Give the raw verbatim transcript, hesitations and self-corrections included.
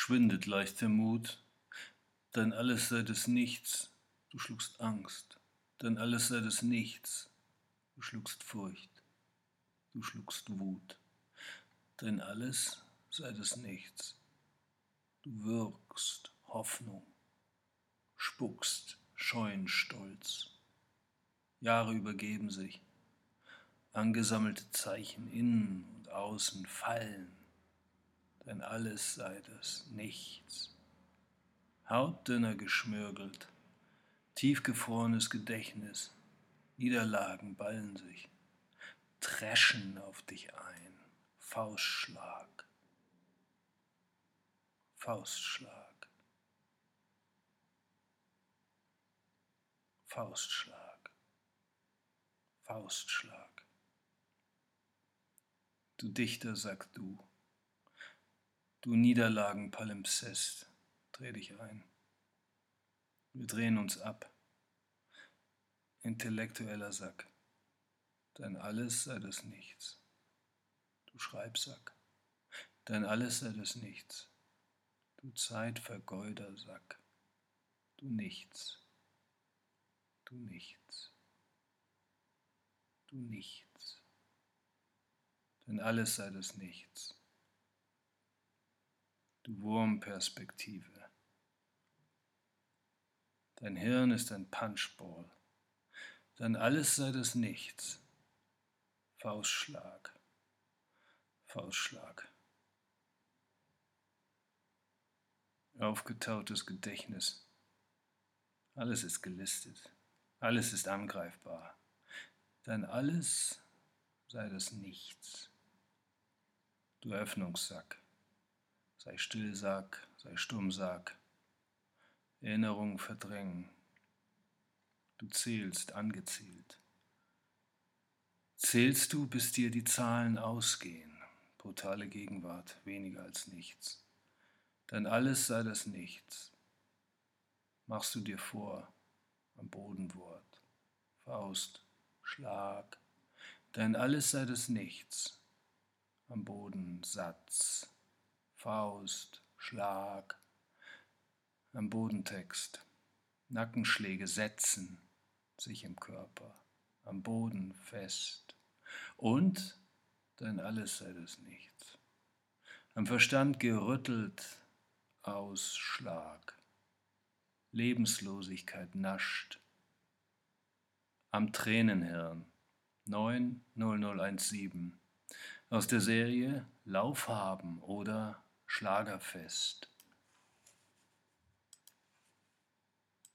schwindet leicht der Mut, dein Alles sei des Nichts, du schluckst Angst, dein Alles sei des Nichts, du schluckst Furcht, du schluckst Wut, dein Alles sei des Nichts, du wirkst Hoffnung, spuckst scheuen Stolz. Jahre übergeben sich, angesammelte Zeichen innen und außen fallen, dein Alles sei das Nichts. Hautdünner geschmürgelt, tiefgefrorenes Gedächtnis, Niederlagen ballen sich, dreschen auf dich ein, Faustschlag, Faustschlag, Faustschlag, Faustschlag. Du Dichter, sag du, du Niederlagen-Palimpsest, dreh dich ein. Wir drehen uns ab. Intellektueller Sack, dein Alles sei das Nichts. Du Schreibsack, dein Alles sei das Nichts. Du Zeitvergeuder Sack, du Nichts, du Nichts, du Nichts. Dein Alles sei das Nichts. Du Wurmperspektive. Dein Hirn ist ein Punchball. Dein Alles sei das Nichts. Faustschlag, Faustschlag. Aufgetautes Gedächtnis. Alles ist gelistet. Alles ist angreifbar. Dein Alles sei das Nichts. Du Öffnungssack. Sei Stillsack, sei Stummsack. Erinnerungen verdrängen. Du zählst angezielt. Zählst du, bis dir die Zahlen ausgehen. Brutale Gegenwart, weniger als nichts. Dein Alles sei das Nichts. Machst du dir vor, am Bodenwort, Faust, Schlag. Dein Alles sei das Nichts. Am Boden Satz, Faust, Schlag. Am Bodentext, Nackenschläge setzen sich im Körper, am Boden fest. Und dein Alles sei das Nichts. Am Verstand gerüttelt, Ausschlag. Lebenslosigkeit nascht. Am Tränenhirn, neun null null eins sieben. Aus der Serie Lauf haben oder Schlagerfest.